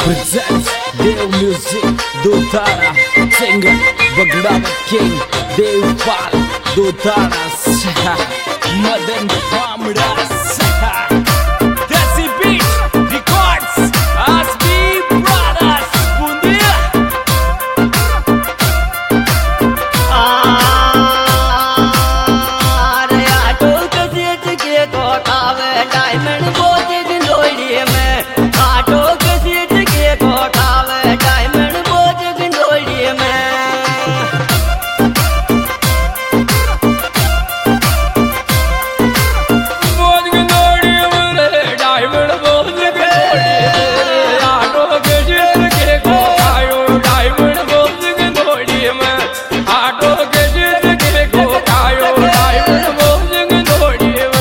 presents Dev Music Dotara singer Bagdad King Devpal Dotara Madan Pamras Desi Beat Records Asbi Brothers Bundia diamond बोझ गिंडोली में auto के seat के कोठावे diamond बोझ गिंडोली में बोझ गिंडोली में डायमंड बोझ गिंडोली आटो के सीट के कोठायो डायमंड बोझ गिंडोली में आटो के सीट के कोठायो डायमंड बोझ गिंडोली में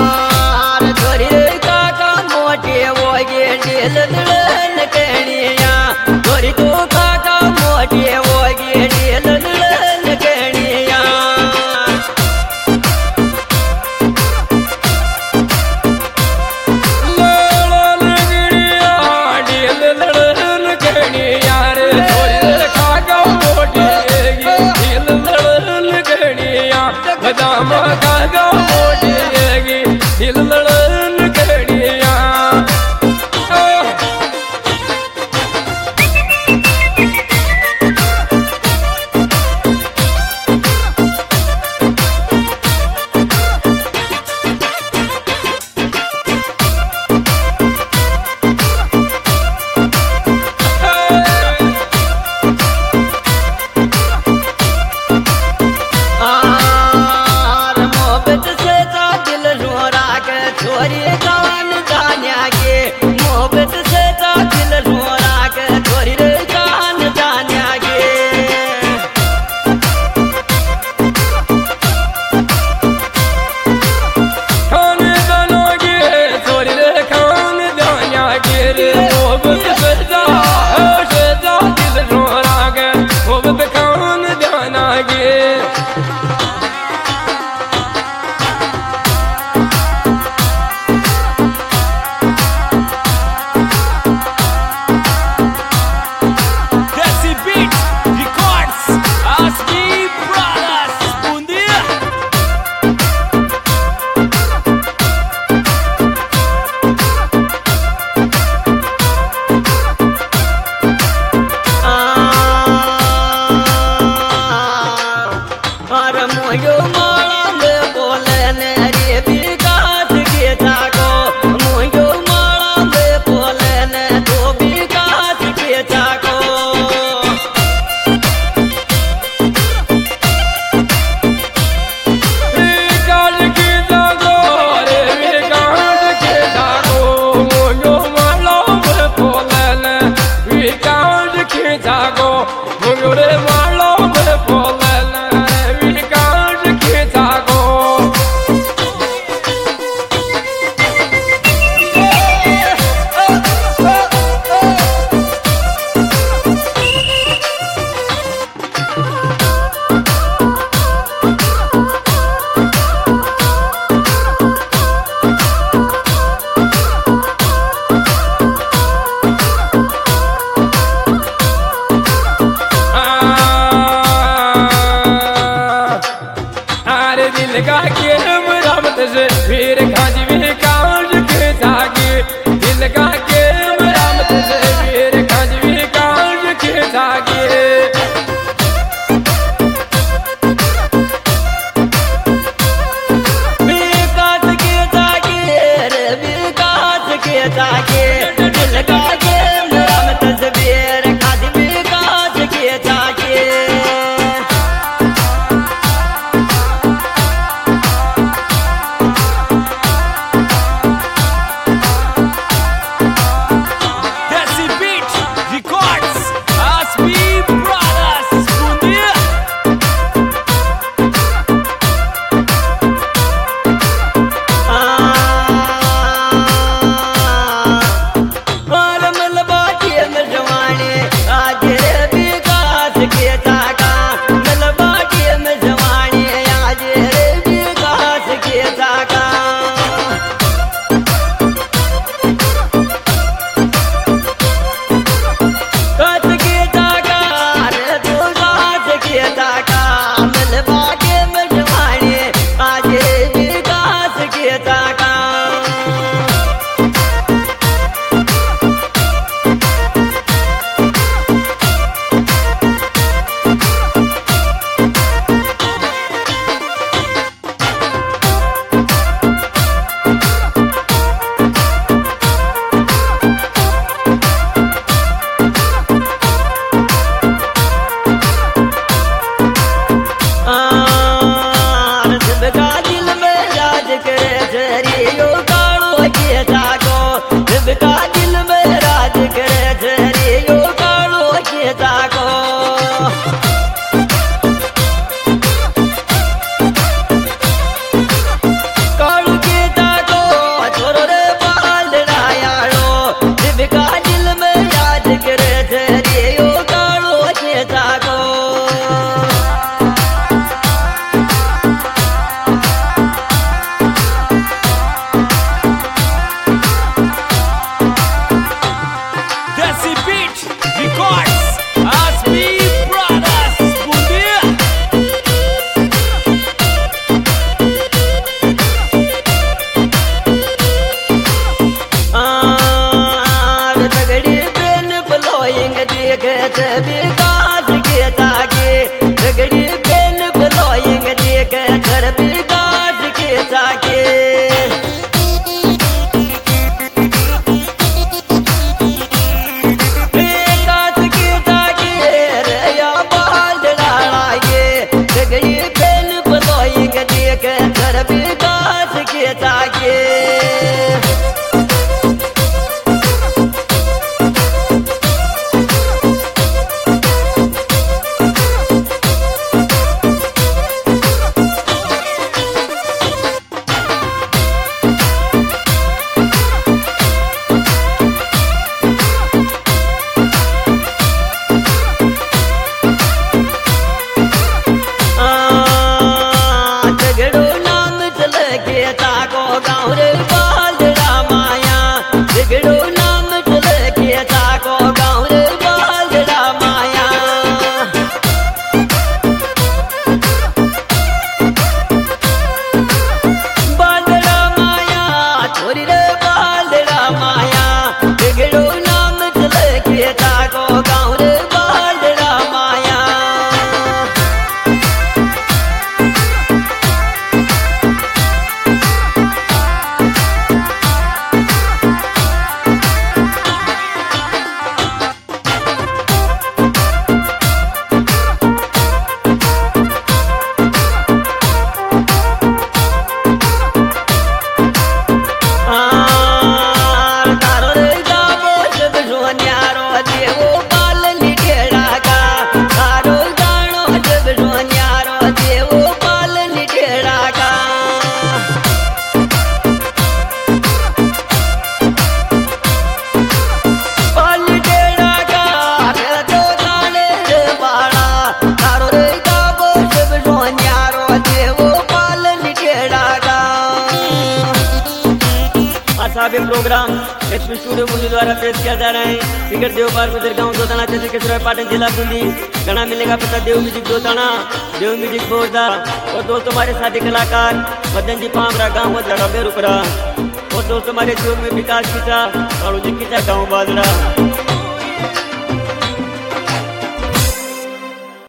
दिल दिल कहनिया के मरामत से फिर खाजवी काज के जागे दिल का के मरामत से फिर खाजवी काज के जागे जागे दिल का के मरामत से फिर खाजवी काज के जागे का दिल में राज करे झरे यो कालो के जागो कालो के जागो छोरो रे बाल रायालो दिल का दिल में राज करे झरे यो कालो के जागो विकास के जागे झगड़ी पेन बुलाएंगे देख घर विकास के जागे विकास के जागे रया बाल लागे झगड़ी पेन बुलाएंगे देख घर विकास के जागे साहब ये प्रोग्राम एचपी स्टूडियो बूंदी द्वारा पेश किया जा रहा है। सिंगर देवपाल गुजर गाँव दोताना तहसील केसरवाई पाटन जिला बूंदी। गाना मिलने का पता देव म्यूजिक दोताना, देव म्यूजिक बोरदा। और दोस्तों हमारे साथी कलाकार मदन जी पामरा गाँव वजरा बेरुपरा। और दोस्तों हमारे जोग में विकास खींचा और उजिक खींचा गाँव बाजरा।